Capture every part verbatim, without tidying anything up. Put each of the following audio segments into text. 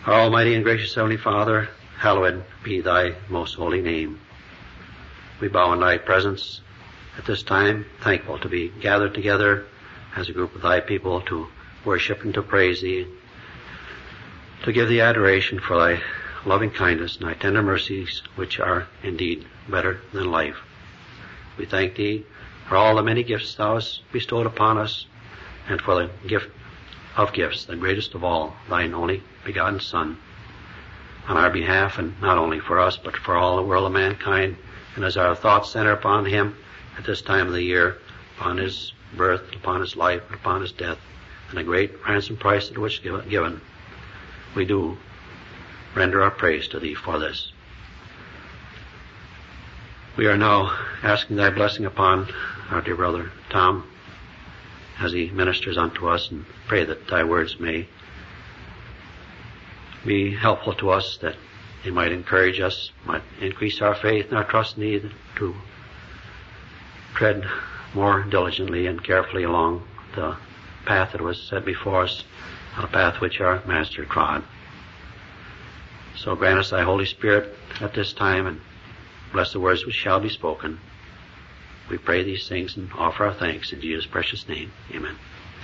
Our almighty and gracious Heavenly Father, hallowed be thy most holy name. We bow in thy presence at this time, thankful to be gathered together as a group of thy people to worship and to praise thee, to give thee adoration for thy loving kindness and thy tender mercies, which are indeed better than life. We thank thee for all the many gifts thou hast bestowed upon us, and for the gift of gifts, the greatest of all, thine only begotten Son, on our behalf, and not only for us, but for all the world of mankind. And as our thoughts center upon him at this time of the year, upon his birth, upon his life, upon his death, and the great ransom price that was given, we do render our praise to thee for this. We are now asking thy blessing upon our dear brother Tom as he ministers unto us, and pray that thy words may be helpful to us, that they might encourage us, might increase our faith and our trust in thee, to tread more diligently and carefully along the path that was set before us, on a path which our Master trod. So grant us thy Holy Spirit at this time, and bless the words which shall be spoken. We pray these things and offer our thanks in Jesus' precious name. Amen.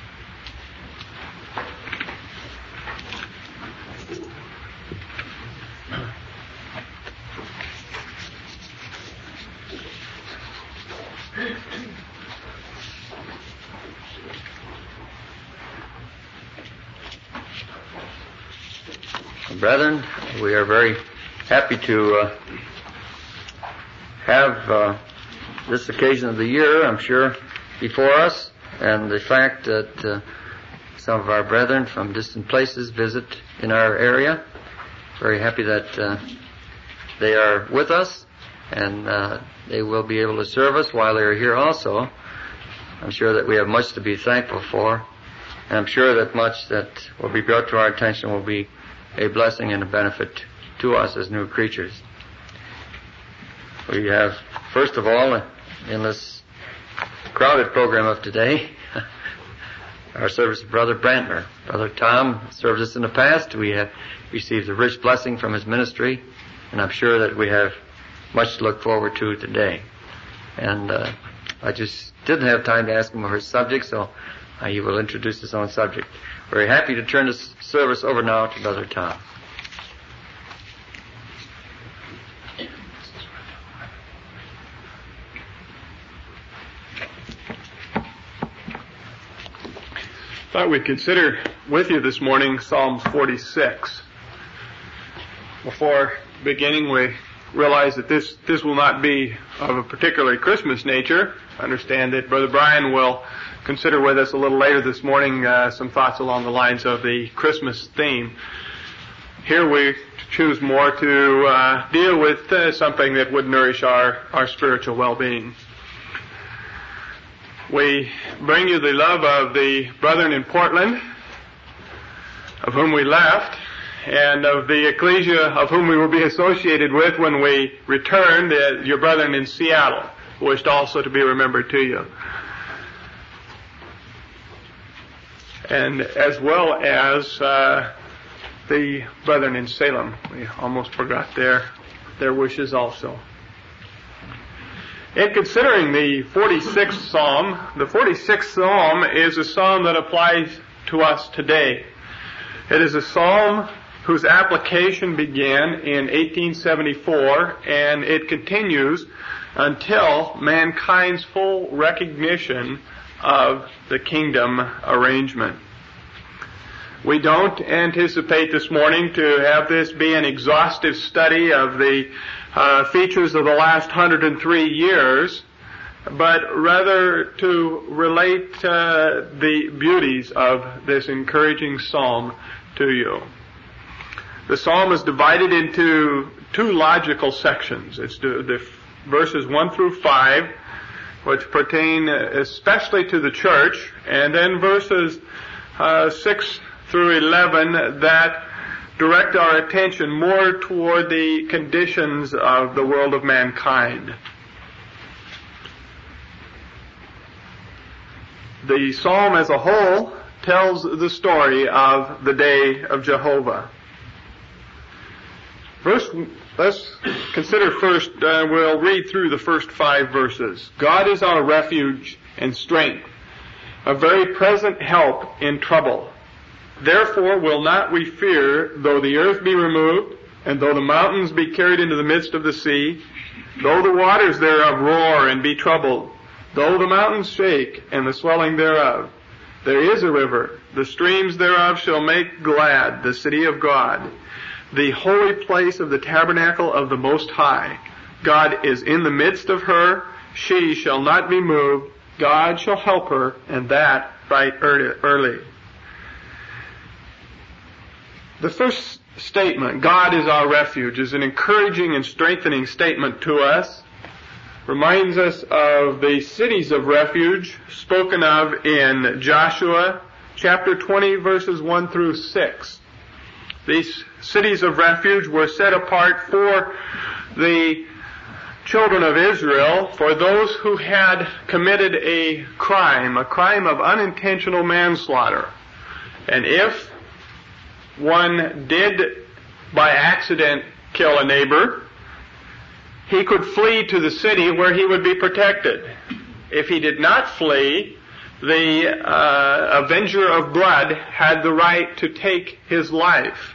Brethren, we are very happy to uh, have uh, this occasion of the year, I'm sure, before us, and the fact that uh, some of our brethren from distant places visit in our area. Very happy that uh, they are with us, and uh, they will be able to serve us while they are here also. I'm sure that we have much to be thankful for, and I'm sure that much that will be brought to our attention will be a blessing and a benefit to us as new creatures. We have, first of all, in this crowded program of today, our service of Brother Brantner. Brother Tom served us in the past. We have received a rich blessing from his ministry, and I'm sure that we have much to look forward to today. And uh, I just didn't have time to ask him for his subject, so uh, he will introduce his own subject. Very happy to turn this service over now to Brother Tom. Thought we'd consider with you this morning Psalm forty-six. Before beginning, we realize that this, this will not be of a particularly Christmas nature. I understand that Brother Brian will consider with us a little later this morning uh, some thoughts along the lines of the Christmas theme. Here we choose more to uh, deal with uh, something that would nourish our, our spiritual well-being. We bring you the love of the brethren in Portland, of whom we left, and of the ecclesia of whom we will be associated with when we return, the, your brethren in Seattle, who wished also to be remembered to you. And as well as uh, the brethren in Salem. We almost forgot their, their wishes also. In considering the forty-sixth Psalm, the forty-sixth Psalm is a psalm that applies to us today. It is a psalm whose application began in eighteen seventy-four, and it continues until mankind's full recognition of the kingdom arrangement. We don't anticipate this morning to have this be an exhaustive study of the uh, features of the last one hundred three years, but rather to relate uh, the beauties of this encouraging psalm to you. The psalm is divided into two logical sections. It's the, the verses one through five, which pertain especially to the church, and then verses uh, six through eleven that direct our attention more toward the conditions of the world of mankind. The psalm as a whole tells the story of the day of Jehovah. First, let's consider first, uh, we'll read through the first five verses. God is our refuge and strength, a very present help in trouble. Therefore will not we fear, though the earth be removed, and though the mountains be carried into the midst of the sea, though the waters thereof roar and be troubled, though the mountains shake and the swelling thereof. There is a river, the streams thereof shall make glad the city of God, the holy place of the tabernacle of the Most High. God is in the midst of her, she shall not be moved, God shall help her, and that right early. The first statement, God is our refuge, is an encouraging and strengthening statement to us. Reminds us of the cities of refuge spoken of in Joshua chapter twenty, verses one through six. These cities of refuge were set apart for the children of Israel, for those who had committed a crime, a crime of unintentional manslaughter. And if one did by accident kill a neighbor, he could flee to the city where he would be protected. If he did not flee, the uh, avenger of blood had the right to take his life.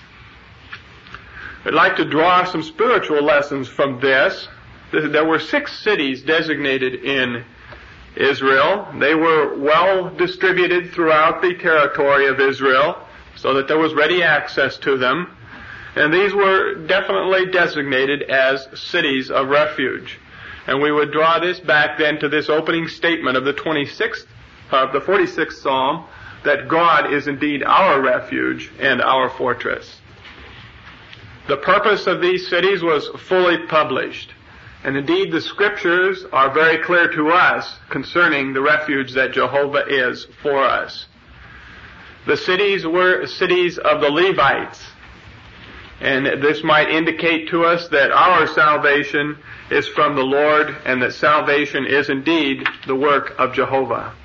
I'd like to draw some spiritual lessons from this. There were six cities designated in Israel. They were well distributed throughout the territory of Israel so that there was ready access to them. And these were definitely designated as cities of refuge. And we would draw this back then to this opening statement of the twenty-sixth, of the forty-sixth Psalm, that God is indeed our refuge and our fortress. The purpose of these cities was fully published. And indeed the Scriptures are very clear to us concerning the refuge that Jehovah is for us. The cities were cities of the Levites. And this might indicate to us that our salvation is from the Lord and that salvation is indeed the work of Jehovah.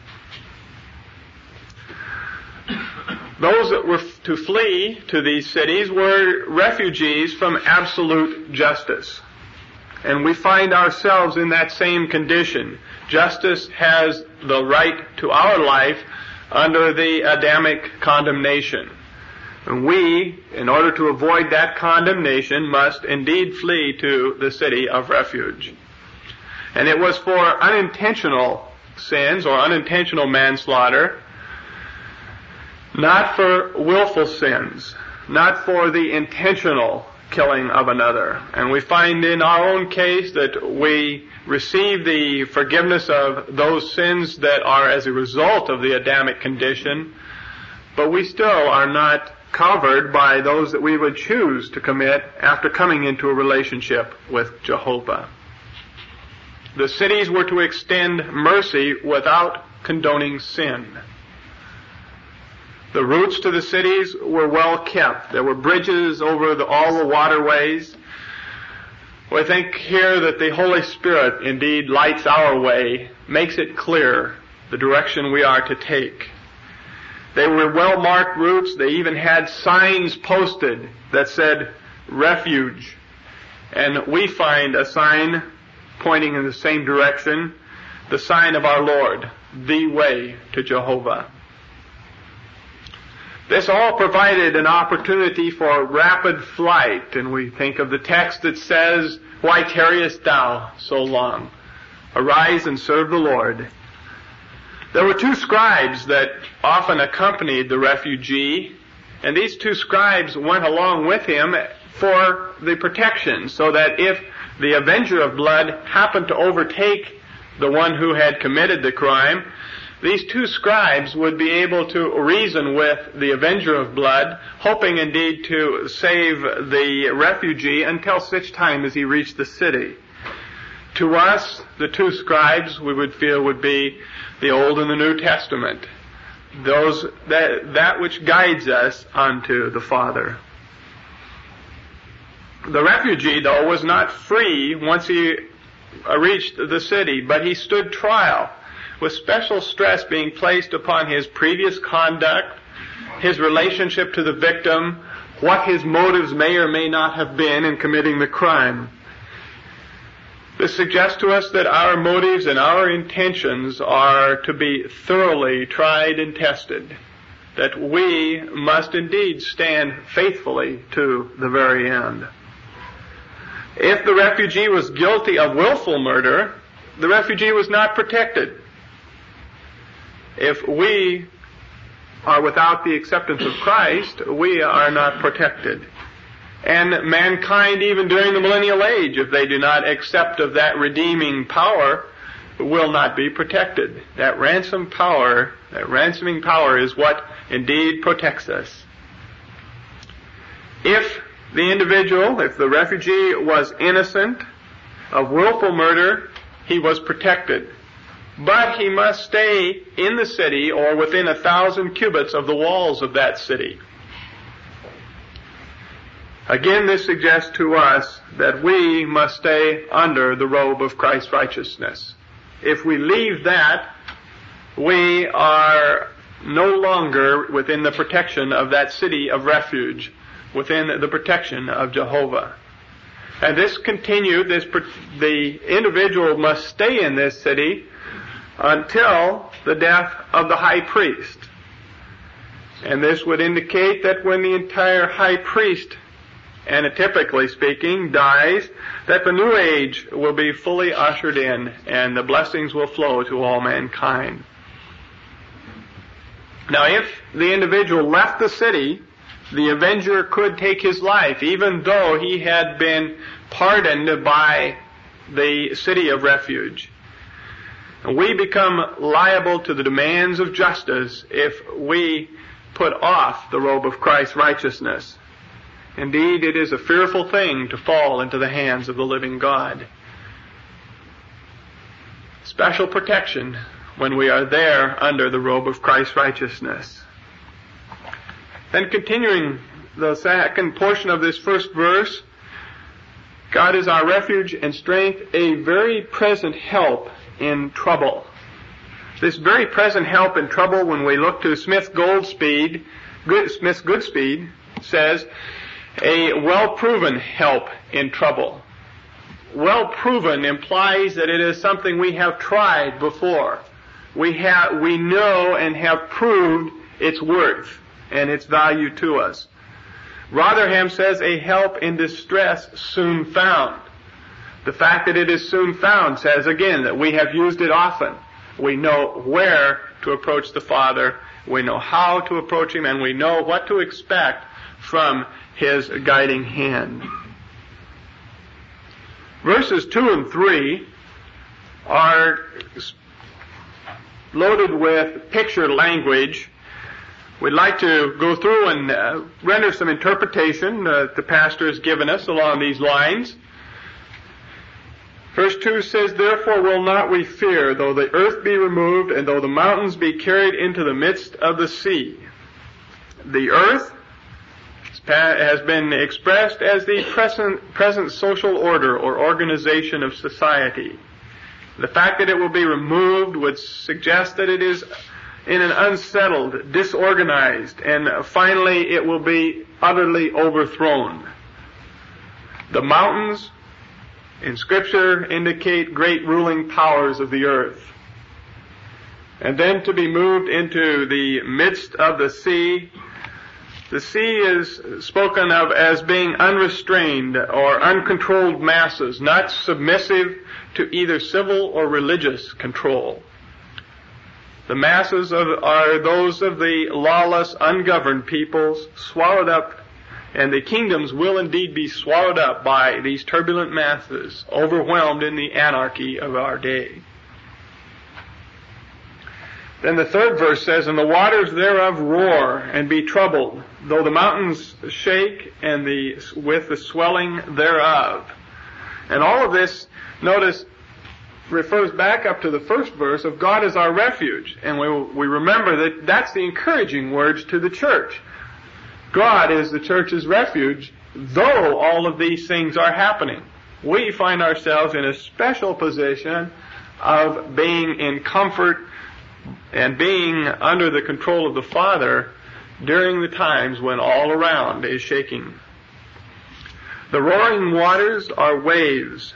Those that were to flee to these cities were refugees from absolute justice. And we find ourselves in that same condition. Justice has the right to our life under the Adamic condemnation. And we, in order to avoid that condemnation, must indeed flee to the city of refuge. And it was for unintentional sins or unintentional manslaughter, not for willful sins, not for the intentional killing of another. And we find in our own case that we receive the forgiveness of those sins that are as a result of the Adamic condition, but we still are not covered by those that we would choose to commit after coming into a relationship with Jehovah. The cities were to extend mercy without condoning sin. The routes to the cities were well kept. There were bridges over the, all the waterways. We think here that the Holy Spirit indeed lights our way, makes it clear the direction we are to take. They were well-marked routes. They even had signs posted that said, refuge. And we find a sign pointing in the same direction, the sign of our Lord, the way to Jehovah. This all provided an opportunity for rapid flight, and we think of the text that says, "Why tarriest thou so long? Arise and serve the Lord." There were two scribes that often accompanied the refugee, and these two scribes went along with him for the protection, so that if the avenger of blood happened to overtake the one who had committed the crime, these two scribes would be able to reason with the avenger of blood, hoping indeed to save the refugee until such time as he reached the city. To us, the two scribes, we would feel, would be the Old and the New Testament, those that, that which guides us unto the Father. The refugee, though, was not free once he reached the city, but he stood trial, with special stress being placed upon his previous conduct, his relationship to the victim, what his motives may or may not have been in committing the crime. This suggests to us that our motives and our intentions are to be thoroughly tried and tested, that we must indeed stand faithfully to the very end. If the refugee was guilty of willful murder, the refugee was not protected. If we are without the acceptance of Christ, we are not protected. And mankind, even during the millennial age, if they do not accept of that redeeming power, will not be protected. That ransom power, that ransoming power is what indeed protects us. If the individual, if the refugee was innocent of willful murder, he was protected. But he must stay in the city or within a thousand cubits of the walls of that city. Again, this suggests to us that we must stay under the robe of Christ's righteousness. If we leave that, we are no longer within the protection of that city of refuge, within the protection of Jehovah. And this continued, this, the individual must stay in this city until the death of the high priest. And this would indicate that when the entire high priest, and typically speaking, dies, that the new age will be fully ushered in and the blessings will flow to all mankind. Now, if the individual left the city, the avenger could take his life, even though he had been pardoned by the city of refuge. And we become liable to the demands of justice if we put off the robe of Christ's righteousness. Indeed, it is a fearful thing to fall into the hands of the living God. Special protection when we are there under the robe of Christ's righteousness. Then continuing the second portion of this first verse, God is our refuge and strength, a very present help in trouble. This very present help in trouble, when we look to Smith Goldspeed, Good, Smith Goodspeed says, a well-proven help in trouble. Well-proven implies that it is something we have tried before. We have, we know and have proved its worth and its value to us. Rotherham says a help in distress soon found. The fact that it is soon found says again that we have used it often. We know where to approach the Father, we know how to approach Him, and we know what to expect from His guiding hand. Verses two and three are loaded with picture language. We'd like to go through and uh, render some interpretation uh, that the pastor has given us along these lines. Verse two says, "Therefore will not we fear, though the earth be removed, and though the mountains be carried into the midst of the sea." The earth has been expressed as the present, present social order or organization of society. The fact that it will be removed would suggest that it is in an unsettled, disorganized, and finally it will be utterly overthrown. The mountains in Scripture indicate great ruling powers of the earth. And then to be moved into the midst of the sea. The sea is spoken of as being unrestrained or uncontrolled masses, not submissive to either civil or religious control. The masses of, are those of the lawless, ungoverned peoples, swallowed up, and the kingdoms will indeed be swallowed up by these turbulent masses, overwhelmed in the anarchy of our day. Then the third verse says, "And the waters thereof roar and be troubled, though the mountains shake and the with the swelling thereof." And all of this, notice, refers back up to the first verse of God is our refuge. And we, we remember that that's the encouraging words to the church. God is the church's refuge, though all of these things are happening. We find ourselves in a special position of being in comfort and being under the control of the Father during the times when all around is shaking. The roaring waters are waves.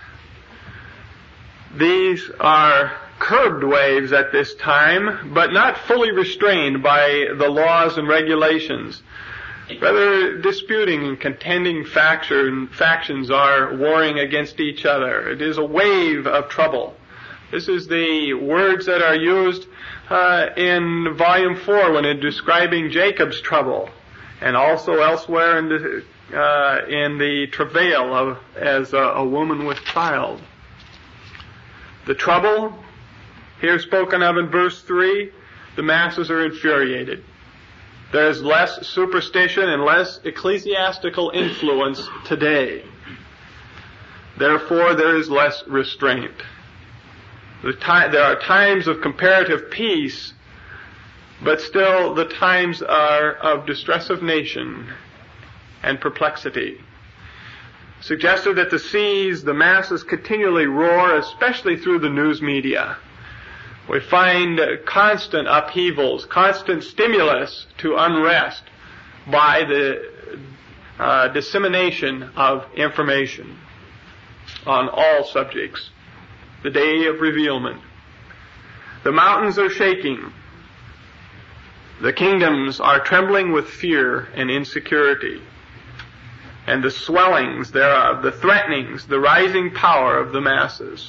These are curbed waves at this time, but not fully restrained by the laws and regulations. Rather, disputing and contending faction, factions are warring against each other. It is a wave of trouble. This is the words that are used uh, in Volume four when it's describing Jacob's trouble, and also elsewhere in the, uh, in the travail of as a, a woman with child. The trouble, here spoken of in verse three, the masses are infuriated. There is less superstition and less ecclesiastical influence today. Therefore, there is less restraint. The time, there are times of comparative peace, but still the times are of distress of nation and perplexity. Suggested that the seas, the masses continually roar, especially through the news media. We find constant upheavals, constant stimulus to unrest by the uh, dissemination of information on all subjects. The day of revealment. The mountains are shaking. The kingdoms are trembling with fear and insecurity. And the swellings thereof, the threatenings, the rising power of the masses.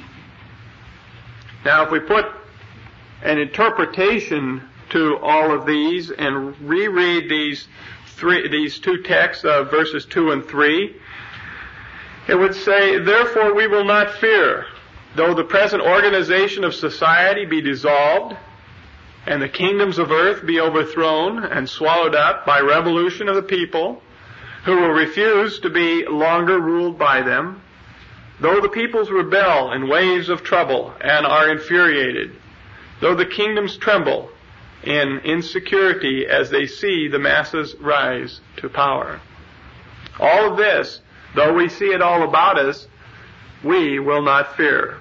Now, if we put an interpretation to all of these and reread these three, these two texts of verses two and three, it would say, "Therefore we will not fear, though the present organization of society be dissolved, and the kingdoms of earth be overthrown and swallowed up by revolution of the people, who will refuse to be longer ruled by them. Though the peoples rebel in waves of trouble and are infuriated, though the kingdoms tremble in insecurity as they see the masses rise to power. All of this, though we see it all about us, we will not fear."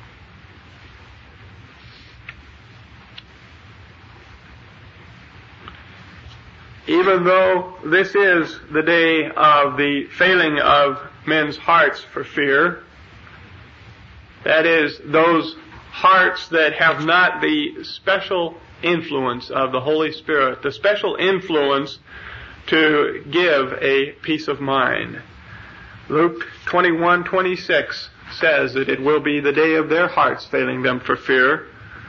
Even though this is the day of the failing of men's hearts for fear, that is, those hearts that have not the special influence of the Holy Spirit, the special influence to give a peace of mind. Luke twenty-one twenty-six says that it will be the day of their hearts failing them for fear.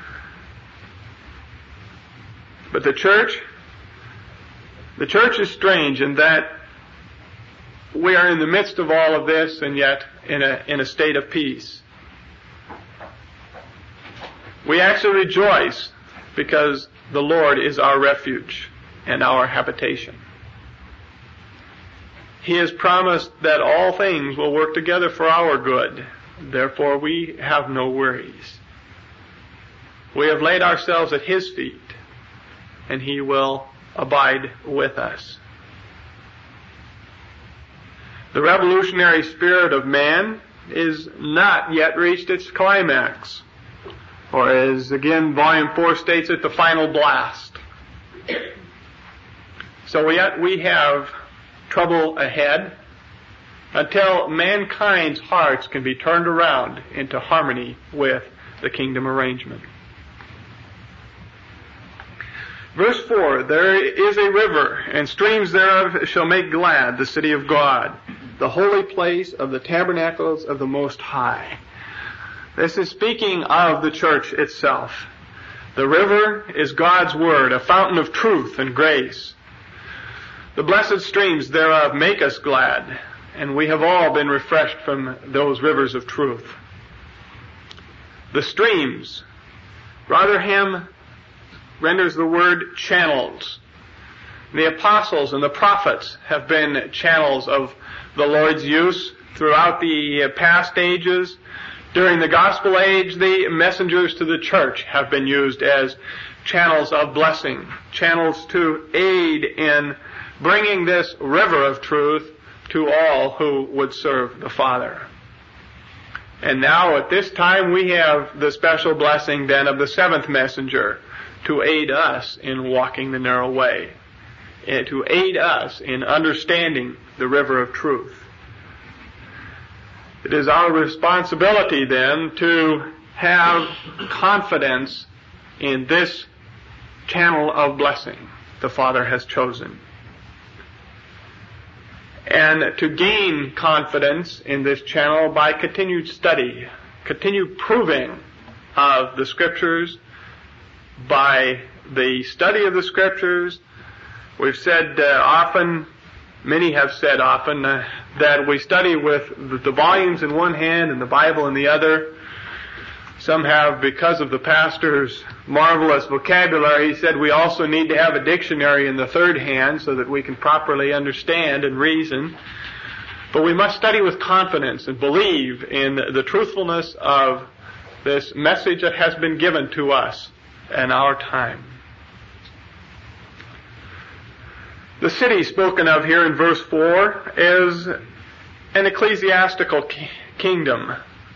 But the church, the church is strange in that we are in the midst of all of this and yet in a, in a state of peace. We actually rejoice because the Lord is our refuge and our habitation. He has promised that all things will work together for our good. Therefore, we have no worries. We have laid ourselves at His feet, and He will abide with us. The revolutionary spirit of man is not yet reached its climax, or as again Volume four states it, the final blast. So yet we have trouble ahead until mankind's hearts can be turned around into harmony with the kingdom arrangement. Verse four, "There is a river, and streams thereof shall make glad the city of God, the holy place of the tabernacles of the Most High." This is speaking of the church itself. The river is God's word, a fountain of truth and grace. The blessed streams thereof make us glad, and we have all been refreshed from those rivers of truth. The streams, Rotherham renders the word channels. The apostles and the prophets have been channels of the Lord's use throughout the past ages. During the gospel age, the messengers to the church have been used as channels of blessing, channels to aid in bringing this river of truth to all who would serve the Father. And now at this time we have the special blessing then of the seventh messenger to aid us in walking the narrow way. uh, to aid us in understanding the river of truth. It is our responsibility then to have confidence in this channel of blessing the Father has chosen. And to gain confidence in this channel by continued study, continued proving of the Scriptures, by the study of the Scriptures. We've said uh, often, many have said often, uh, that we study with the, the volumes in one hand and the Bible in the other. Some have, because of the pastor's marvelous vocabulary, he said we also need to have a dictionary in the third hand so that we can properly understand and reason. But we must study with confidence and believe in the truthfulness of this message that has been given to us in our time. The city spoken of here in verse four is an ecclesiastical ki- kingdom.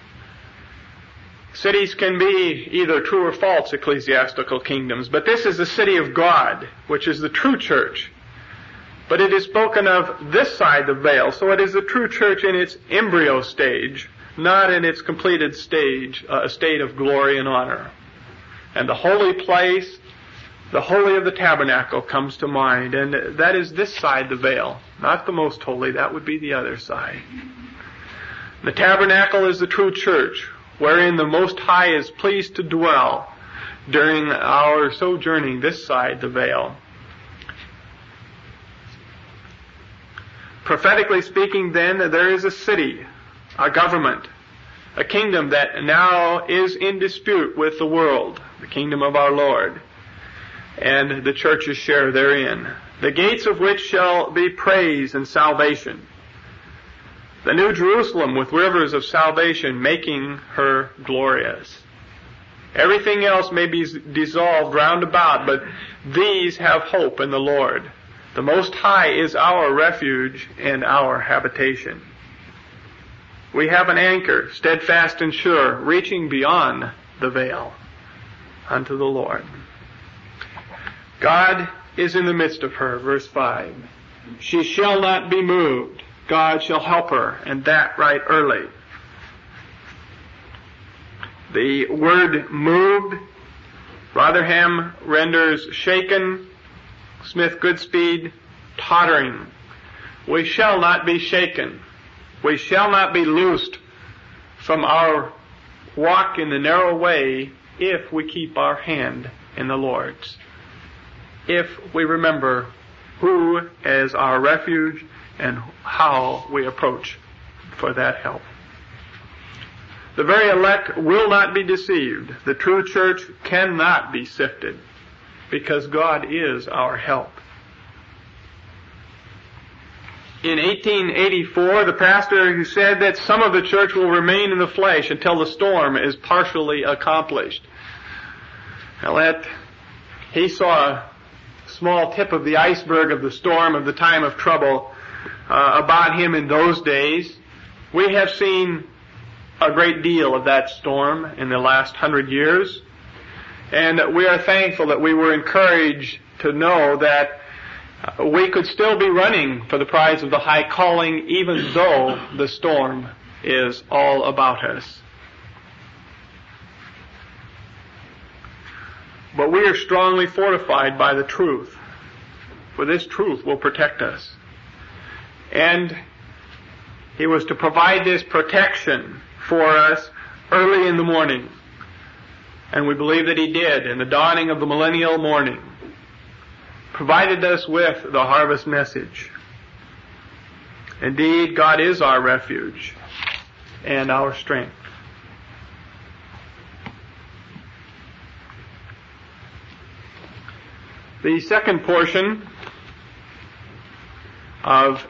Cities can be either true or false ecclesiastical kingdoms, but this is the city of God, which is the true church. But it is spoken of this side the veil, so it is the true church in its embryo stage, not in its completed stage, uh, a state of glory and honor. And the holy place, the holy of the tabernacle comes to mind, and that is this side the veil, not the most holy, that would be the other side. The tabernacle is the true church, wherein the Most High is pleased to dwell during our sojourning this side the veil. Prophetically speaking, then, there is a city, a government, a kingdom that now is in dispute with the world, the kingdom of our Lord, and the church's share therein, the gates of which shall be praise and salvation. The New Jerusalem with rivers of salvation making her glorious. Everything else may be dissolved round about, but these have hope in the Lord. The Most High is our refuge and our habitation. We have an anchor, steadfast and sure, reaching beyond the veil unto the Lord. God is in the midst of her, verse five. She shall not be moved. God shall help her, and that right early. The word moved, Rotherham renders shaken, Smith Goodspeed, tottering. We shall not be shaken. We shall not be loosed from our walk in the narrow way if we keep our hand in the Lord's. If we remember who is our refuge and how we approach for that help. The very elect will not be deceived. The true church cannot be sifted because God is our help. In eighteen eighty-four, the pastor who said that some of the church will remain in the flesh until the storm is partially accomplished. Now that he saw a small tip of the iceberg of the storm of the time of trouble uh, about him in those days. We have seen a great deal of that storm in the last hundred years, and we are thankful that we were encouraged to know that we could still be running for the prize of the high calling even though the storm is all about us. But we are strongly fortified by the truth, for this truth will protect us. And He was to provide this protection for us early in the morning. And we believe that He did in the dawning of the millennial morning. Provided us with the harvest message. Indeed, God is our refuge and our strength. The second portion of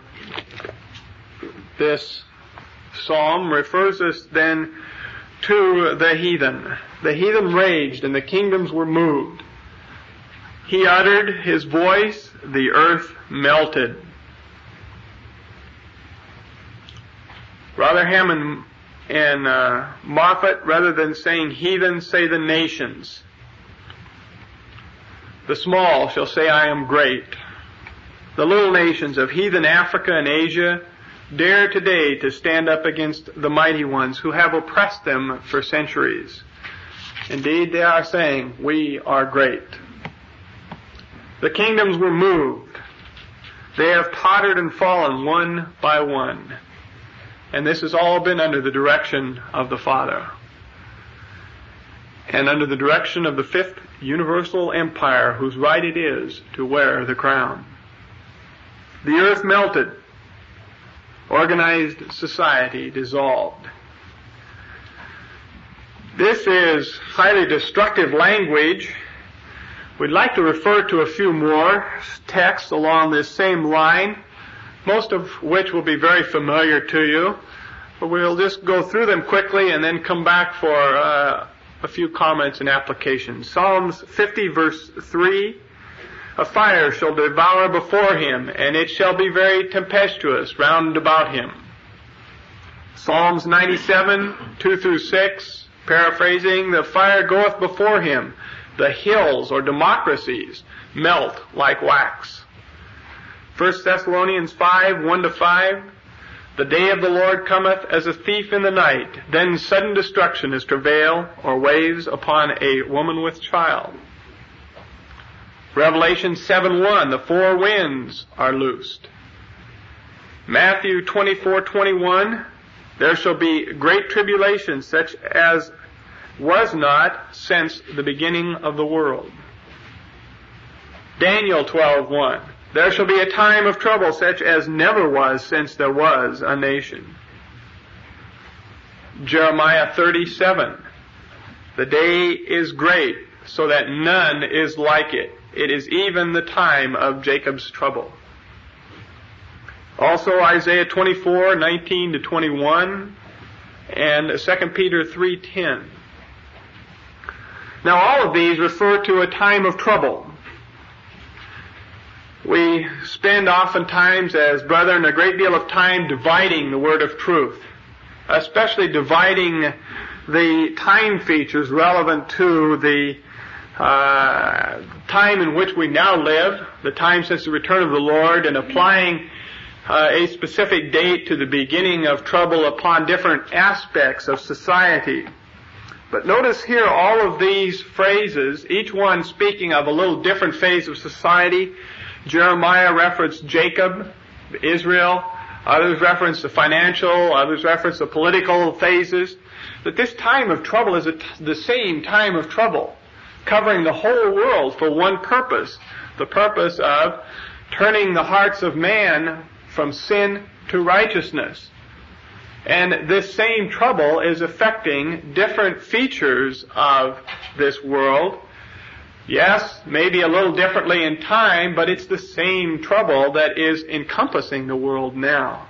this psalm refers us then to the heathen. The heathen raged and the kingdoms were moved. He uttered his voice, the earth melted. Rotherham and, and uh, Moffat, rather than saying heathen, say the nations. The small shall say, I am great. The little nations of heathen Africa and Asia dare today to stand up against the mighty ones who have oppressed them for centuries. Indeed, they are saying, we are great. The kingdoms were moved. They have tottered and fallen one by one. And this has all been under the direction of the Father. And under the direction of the fifth universal empire, whose right it is to wear the crown. The earth melted. Organized society dissolved. This is highly destructive language. We'd like to refer to a few more texts along this same line, most of which will be very familiar to you. But we'll just go through them quickly and then come back for uh, a few comments and applications. Psalms fifty verse three, a fire shall devour before him, and it shall be very tempestuous round about him. Psalms ninety-seven, two through six, paraphrasing, the fire goeth before him, the hills or democracies melt like wax. First Thessalonians five, one to five, the day of the Lord cometh as a thief in the night, then sudden destruction is travail or waves upon a woman with child. Revelation seven one, the four winds are loosed. Matthew twenty-four twenty-one, there shall be great tribulation such as was not since the beginning of the world. Daniel twelve one, there shall be a time of trouble such as never was since there was a nation. Jeremiah thirty-seven, the day is great so that none is like it. It is even the time of Jacob's trouble. Also Isaiah twenty-four, nineteen to twenty-one, and Second Peter three ten. Now all of these refer to a time of trouble. We spend oftentimes as brethren a great deal of time dividing the word of truth, especially dividing the time features relevant to the Uh, time in which we now live, the time since the return of the Lord, and applying uh, a specific date to the beginning of trouble upon different aspects of society. But notice here all of these phrases, each one speaking of a little different phase of society. Jeremiah referenced Jacob, Israel, others reference the financial, others reference the political phases. That this time of trouble is a t- the same time of trouble, covering the whole world for one purpose, the purpose of turning the hearts of man from sin to righteousness. And this same trouble is affecting different features of this world. Yes, maybe a little differently in time, but it's the same trouble that is encompassing the world now.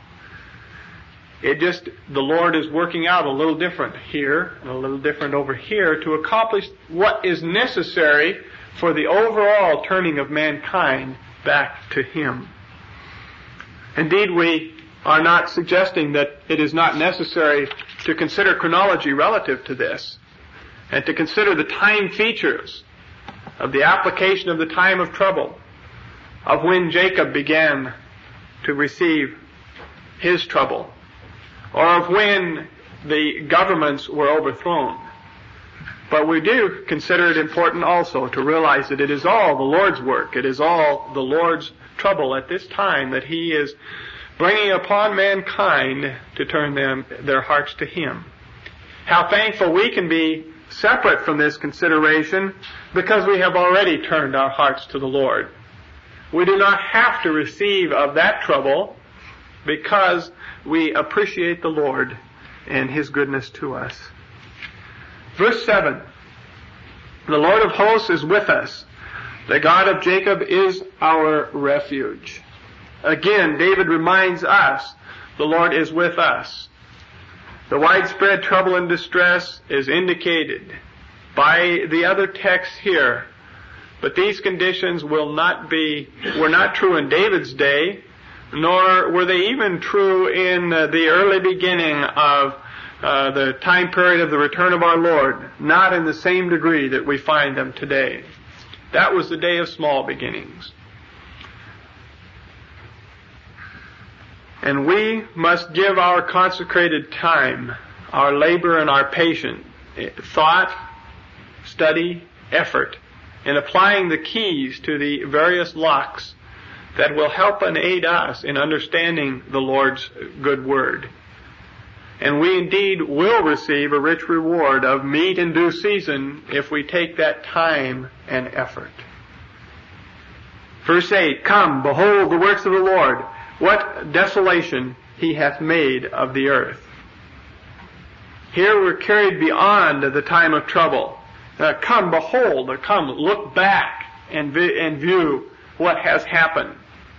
It just, the Lord is working out a little different here and a little different over here to accomplish what is necessary for the overall turning of mankind back to Him. Indeed, we are not suggesting that it is not necessary to consider chronology relative to this and to consider the time features of the application of the time of trouble, of when Jacob began to receive his trouble, or of when the governments were overthrown. But we do consider it important also to realize that it is all the Lord's work. It is all the Lord's trouble at this time that He is bringing upon mankind to turn them their hearts to Him. How thankful we can be separate from this consideration because we have already turned our hearts to the Lord. We do not have to receive of that trouble because we appreciate the Lord and His goodness to us. Verse seven, the Lord of hosts is with us. The God of Jacob is our refuge. Again, David reminds us the Lord is with us. The widespread trouble and distress is indicated by the other texts here. But these conditions will not be, were not true in David's day, nor were they even true in uh, the early beginning of uh, the time period of the return of our Lord. Not in the same degree that we find them today. That was the day of small beginnings. And we must give our consecrated time, our labor and our patience, thought, study, effort, in applying the keys to the various locks that will help and aid us in understanding the Lord's good word. And we indeed will receive a rich reward of meat in due season if we take that time and effort. Verse eight, come, behold the works of the Lord, what desolation he hath made of the earth. Here we're carried beyond the time of trouble. Uh, come, behold, or come, look back and, vi- and view what has happened.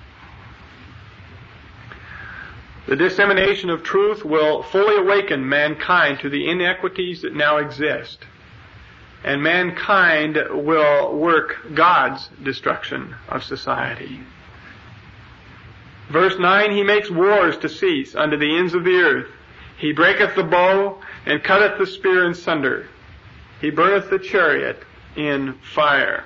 The dissemination of truth will fully awaken mankind to the inequities that now exist. And mankind will work God's destruction of society. Verse nine, he makes wars to cease unto the ends of the earth. He breaketh the bow and cutteth the spear in sunder. He burneth the chariot in fire.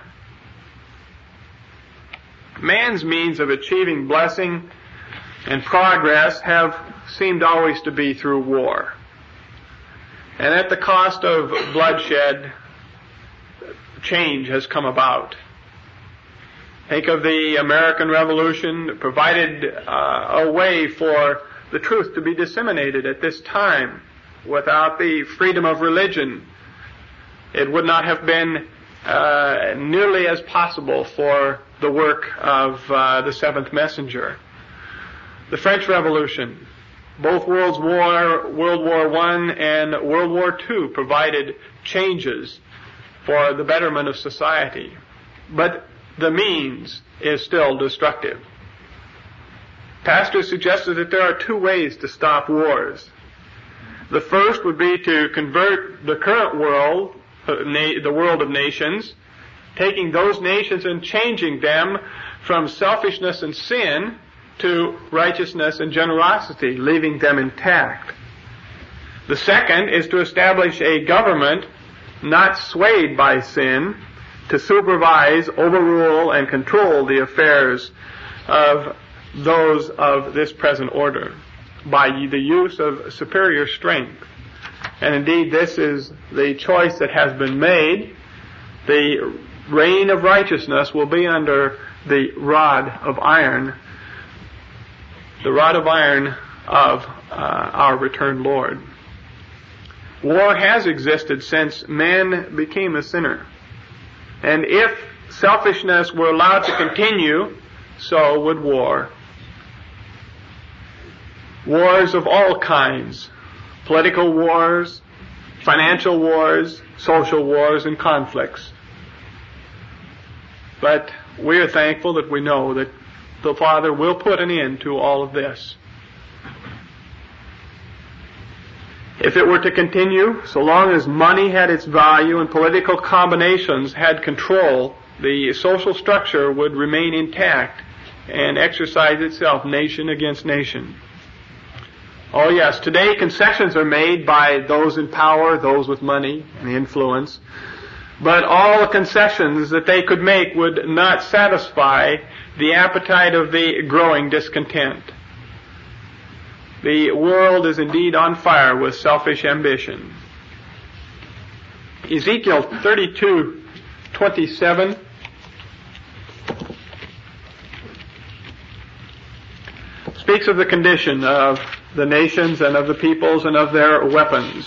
Man's means of achieving blessing and progress have seemed always to be through war. And at the cost of bloodshed, change has come about. Think of the American Revolution that provided uh, a way for the truth to be disseminated at this time. Without the freedom of religion, it would not have been uh, nearly as possible for the work of uh, the seventh messenger. The French Revolution, both World War, World War One and World War Two provided changes for the betterment of society. But the means is still destructive. Pastor suggested that there are two ways to stop wars. The first would be to convert the current world, the world of nations, taking those nations and changing them from selfishness and sin to righteousness and generosity, leaving them intact. The second is to establish a government not swayed by sin, to supervise, overrule, and control the affairs of those of this present order by the use of superior strength. And indeed, this is the choice that has been made. The reign of righteousness will be under the rod of iron, the rod of iron of uh, our returned Lord. War has existed since man became a sinner. And if selfishness were allowed to continue, so would war. Wars of all kinds, political wars, financial wars, social wars, and conflicts. But we are thankful that we know that the Father will put an end to all of this. If it were to continue, so long as money had its value and political combinations had control, the social structure would remain intact and exercise itself nation against nation. Oh yes, today concessions are made by those in power, those with money and influence, but all the concessions that they could make would not satisfy the appetite of the growing discontent. The world is indeed on fire with selfish ambition. Ezekiel thirty-two twenty-seven speaks of the condition of the nations and of the peoples and of their weapons.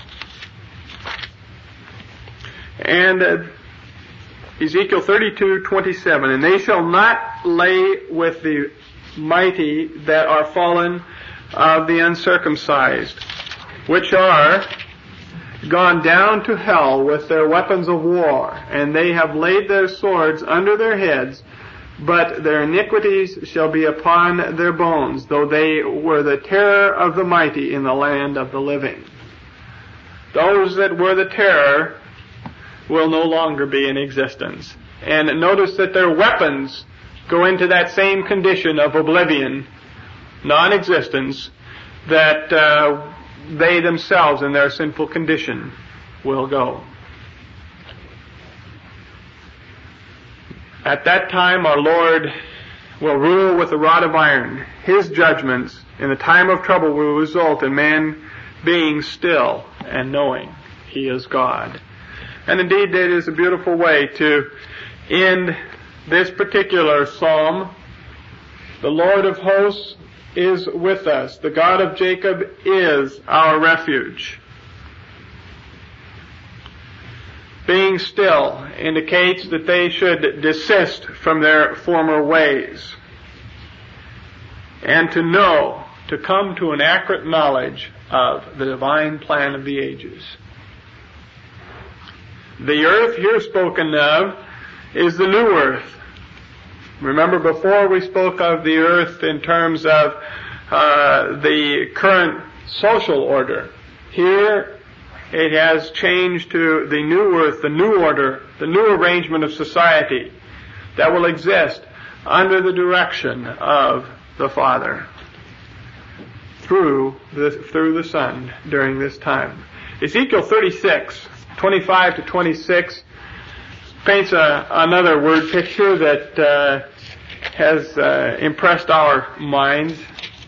And uh, Ezekiel thirty-two twenty-seven, and they shall not lay with the mighty that are fallen of the uncircumcised, which are gone down to hell with their weapons of war, and they have laid their swords under their heads, but their iniquities shall be upon their bones, though they were the terror of the mighty in the land of the living. Those that were the terror will no longer be in existence. And notice that their weapons go into that same condition of oblivion, non-existence, that uh, they themselves in their sinful condition will go. At that time our Lord will rule with a rod of iron. His judgments in the time of trouble will result in man being still and knowing he is God. And indeed, it is a beautiful way to end this particular psalm. The Lord of hosts is with us. The God of Jacob is our refuge. Being still indicates that they should desist from their former ways, and to know, to come to an accurate knowledge of the divine plan of the ages. The earth here spoken of is the new earth. Remember, before we spoke of the earth in terms of uh, the current social order. Here it has changed to the new earth, the new order, the new arrangement of society that will exist under the direction of the Father through the, through the Son during this time. Ezekiel thirty-six, twenty-five to twenty-six paints a, another word picture that uh, has uh, impressed our minds.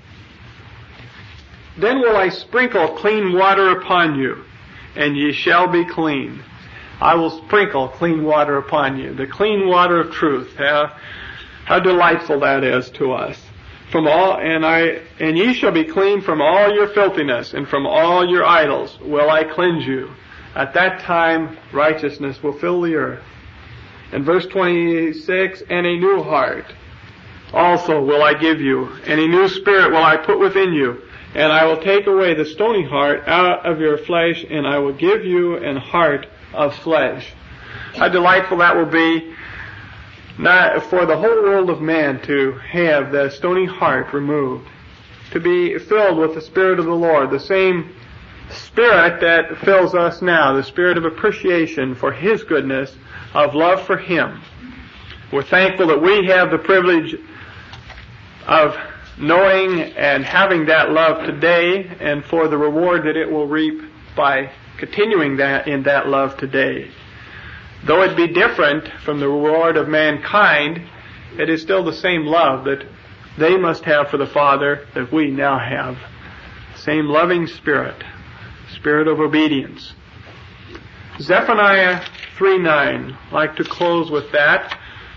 Then will I sprinkle clean water upon you, and ye shall be clean. I will sprinkle clean water upon you. The clean water of truth. How, how delightful that is to us. From all, and I, and ye shall be clean from all your filthiness, and from all your idols will I cleanse you. At that time, righteousness will fill the earth. In verse twenty-six, and a new heart also will I give you, and a new spirit will I put within you. And I will take away the stony heart out of your flesh, and I will give you an heart of flesh. How delightful that will be, not for the whole world of man to have the stony heart removed, to be filled with the Spirit of the Lord, the same Spirit that fills us now, the Spirit of appreciation for His goodness, of love for Him. We're thankful that we have the privilege of knowing and having that love today, and for the reward that it will reap by continuing that in that love today. Though it be different from the reward of mankind, it is still the same love that they must have for the Father that we now have. Same loving spirit, spirit of obedience. Zephaniah three nine, I'd like to close with that.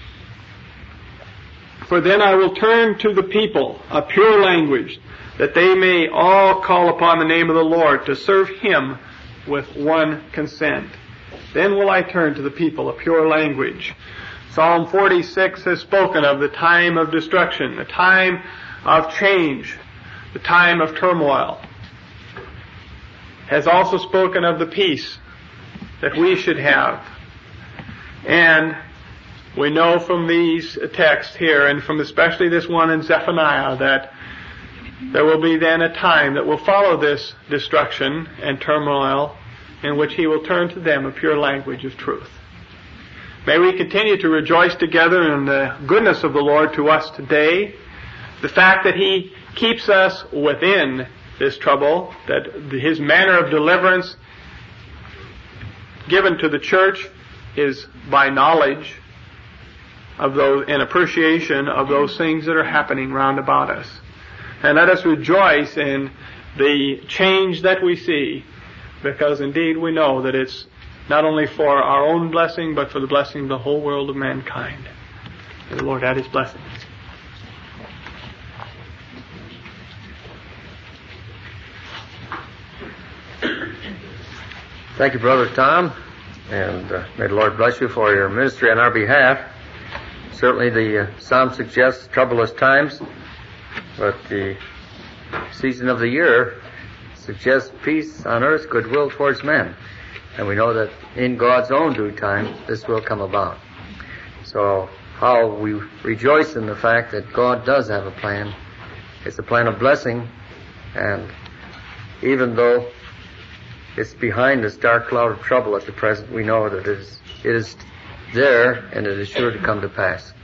For then I will turn to the people a pure language, that they may all call upon the name of the Lord to serve Him with one consent. Then will I turn to the people a pure language. Psalm forty-six has spoken of the time of destruction, the time of change, the time of turmoil. Has also spoken of the peace that we should have. And we know from these texts here, and from especially this one in Zephaniah, that there will be then a time that will follow this destruction and turmoil, in which He will turn to them a pure language of truth. May we continue to rejoice together in the goodness of the Lord to us today, the fact that He keeps us within this trouble, that His manner of deliverance given to the church is by knowledge of those, and appreciation of those things that are happening round about us. And let us rejoice in the change that we see, because indeed we know that it's not only for our own blessing, but for the blessing of the whole world of mankind. May the Lord add His blessings. Thank you, Brother Tom, and uh, may the Lord bless you for your ministry on our behalf. Certainly the uh, psalm suggests troublous times, but the season of the year suggests peace on earth, goodwill towards men. And we know that in God's own due time, this will come about. So how we rejoice in the fact that God does have a plan. It's a plan of blessing, and even though it's behind this dark cloud of trouble at the present, we know that it is, it is there, and it is sure to come to pass.